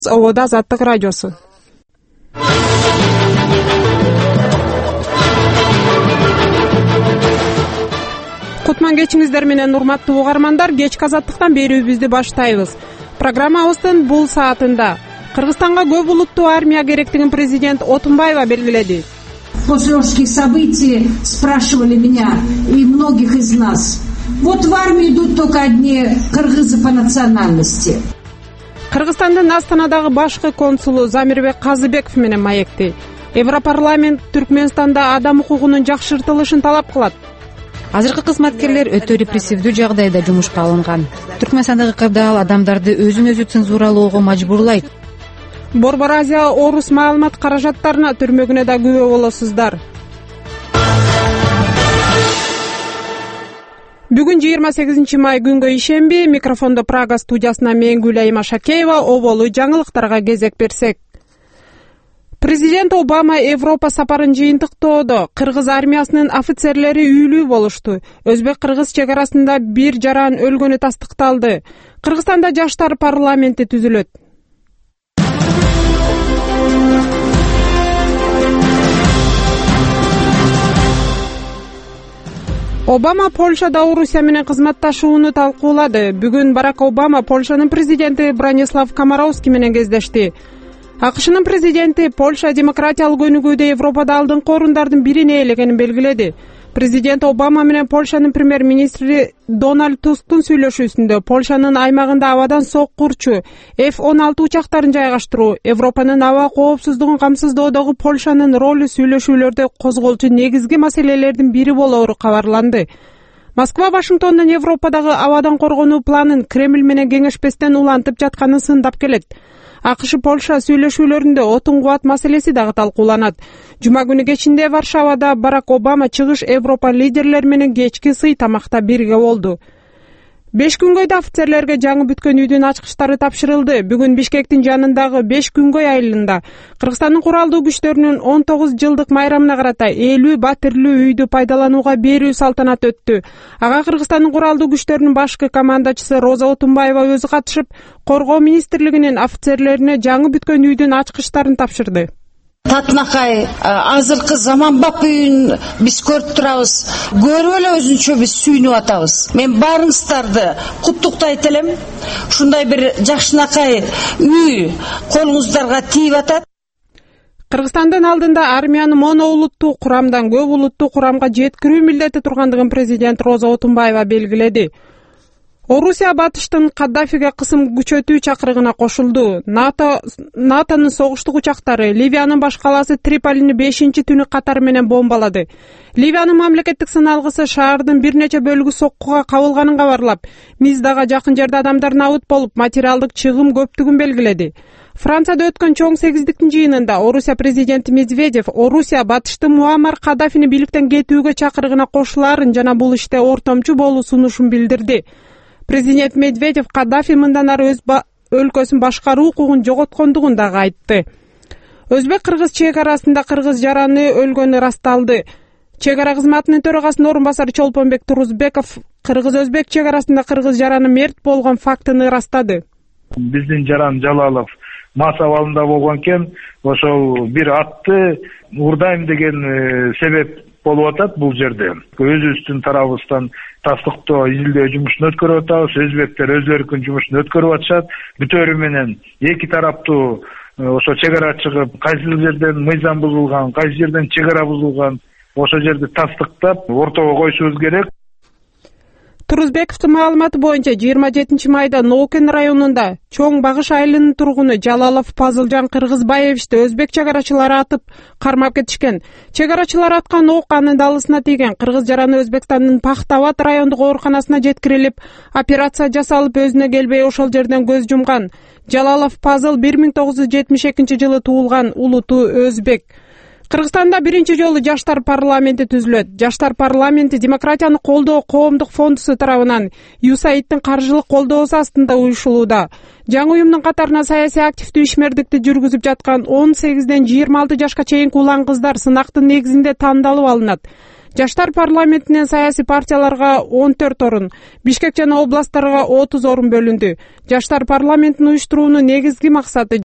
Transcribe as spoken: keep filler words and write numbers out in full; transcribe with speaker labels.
Speaker 1: Обода Азаттык радиосу. Кутман кечиңиздер менен урматтуу угармандар, кечки Азаттыктан берүүбүздү баштайбыз. Программабыздын бул саатында Кыргызстанга көп улуттуу армия керектигин президент Отунбаева белгиледи.
Speaker 2: После Ошских событий спрашивали меня и многих из нас. Вот в армию идут только одни кыргызы по национальности.
Speaker 1: Кыргызстандын Астанадагы башкы консулу Замирбек Казыбеков менен маекти. Европарламент Түркмөнстанда адам укугунун жакшыртылышын талап кылат.
Speaker 3: Азыркы кызматкерлер өтө репрессивдүү жагдайда жумушка алынган. Түркмөнстандагы кырдаал адамдарды өзүн өзү цензуралоого мажбурлайт.
Speaker 1: Борбор Азия орус маалымат каражаттарына түрмөгүнө да күбө болосуздар. Бүгүн жыйырма сегизинчи май күнгө ишемби, микрофондо Прага студиясына мен Гүлайма Шакеева оболу жаңылыктарга кезек берсек. Президент Обама Европа сапарын жыйынтыктоодо кыргыз армиясынын офицерлери үйлүү болушту. Өзбек-кыргыз чек арасында бир жаран өлгөнү тастыкталды. Кыргызстанда жаштар парламенти түзүлөт. Обама Польшада Орусия менен кызматташууну талкуулады. Бүгүн Барак Обама Польшанын президенти Бранислав Комаровский менен кездешти. АКШнын президенти Польша демократиялык өнүгүүдө Европада алдыңкы орундардын бирине ээлегенин белгиледи. Президент Обама менен Польшанын премьер-министри Дональд Тусктун сүйлөшүүсүндө Польшанын аймагында абадан соккурчу эф он алты учактарын жайгаштыруу, Европанын аба коопсуздугун камсыздоодогу Польшанын ролу сүйлөшүүлөрдө козголчу негизги маселелердин бири болоору кабарланды. Москва Вашингтондон Европадагы абадан коргонуу планын Кремль менен кеңешпестен улантып жатканын сындап келет. АКШ Польша сүйлөшүүлөрүндө отун кубат маселеси дагы талкууланат. Жума күнү кечинде Варшавада Барак Обама чыгыш Европа лидерлери менен кечки сый тамакта бирге болду. Беш күнгөйдө офицерлерге жаңы бүткөн үйдүн ачкычтары тапшырылды. Бүгүн Бишкектин жанындагы Беш күнгөй айылында Кыргызстандын куралдуу күчтөрүнүн он тогуз жылдык майрамына карата элүү батирлүү үйдү пайдаланууга берүү салтанаты өттү. Ага Кыргызстандын куралдуу күчтөрүнүн башкы командачысы Роза Отунбаева өзү катышып, Коргоо министрлигинин офицерлерине жаңы бүткөн үйдүн ачкычтарын тапшырды.
Speaker 4: Татынакай азыркы заманбап үйүн биз көрүп турабыз. Көрүп эле өзүнчө биз сүйүнүп атабыз. Мен баарыңыздарды куттуктайт элем. Ушундай бир жакшынакай үй колуңуздарга тийип атат.
Speaker 1: Кыргызстандын алдында армияны моноулуттуу курамдан көп улуттуу курамга жеткирүү милдети тургандыгын президент Роза Отунбаева белгиледи. Орусия батыштын Каддафиге кысым күчөтүү чакырыгына кошулду. НАТО НАТОнун согуштук учактары Ливиянын баш калаасы Триполини бешинчи түнү катары менен бомбалады. Ливиянын мамлекеттик сыналгысы шаардын бир нече бөлүгү соккуга кабылганын кабарлап, Миздага жакын жерде адамдар набыт болуп, материалдык чыгым көптүгүн белгиледи. Францияда өткөн чоң сегиздиктин жыйынында Орусия президенти Медведев Орусия батышты Муаммар Каддафини бийликтен кетүүгө чакырыгына кошулаарын жана бул иште ортомчу болуу сунушун билдирди. Президент Медведев Каддафи мындан ары өз ба өлкөсүн башкаруу укугун жоготкондугун дагы айтты. Өзбек-кыргыз чек арасында кыргыз жараны өлгөнү ырасталды. Чек ара кызматынын төрагасынын орун басары Чолпонбек Турузбеков кыргыз-өзбек чек арасында кыргыз жараны мерт болгон фактыны ырастады.
Speaker 5: Биздин жаран Жалалов мас абалында болгон экен, ошол бир атты урдайм деген себеп болуп атат бул жерде. Өзүбүздүн тарабыбыздан тастыктоо, изилдөө жумушун өткөрүп атабыз. Өзбектер өзлөрүнүн жумушун өткөрүп атышат. Бүтөөрү менен эки тараптуу ошо чек ара чыгып, кайсы жерден мыйзам бузулган, кайсы жерден чек ара бузулган, ошо жерди тастыктап ортого коюшубуз керек.
Speaker 1: Турузбековдун маалыматы боюнча жыйырма жетинчи майда Ноукен районунда Чоң Багыш айылынын тургуну Жалалов Пазылжан Кыргызбаевичти өзбек чек арачылары атып кармап кетишкен. Чек арачылар аткан ок анын далысына тийген. Кыргыз жараны Өзбекстандын Пахтават райондук ооруканасына жеткирилип, операция жасалып өзүнө келбей ошол жерден көз жумган. Жалалов Пазыл бир миң тогуз жүз жетимиш экинчи жылы туулган, улуту өзбек. Кыргызстанда биринчи жолу жаштар парламенти түзүлөт. Жаштар парламенти демократияны колдоо коомдук фондусу тарабынан ЮСАИДтин каржылык колдоосу астында уюшулууда. Жаңы уюмдун катарына саясий активдүү ишмердикти жүргүзүп жаткан он сегизден жыйырма алты жашка чейинки улан кыздар сынактын негизинде тандалып алынат. Жаштар парламентинен саясий партияларга он төрт орун, Бишкек жана областтарга отуз орун бөлүндү. Жаштар парламентин уюштуруунун негизги максаты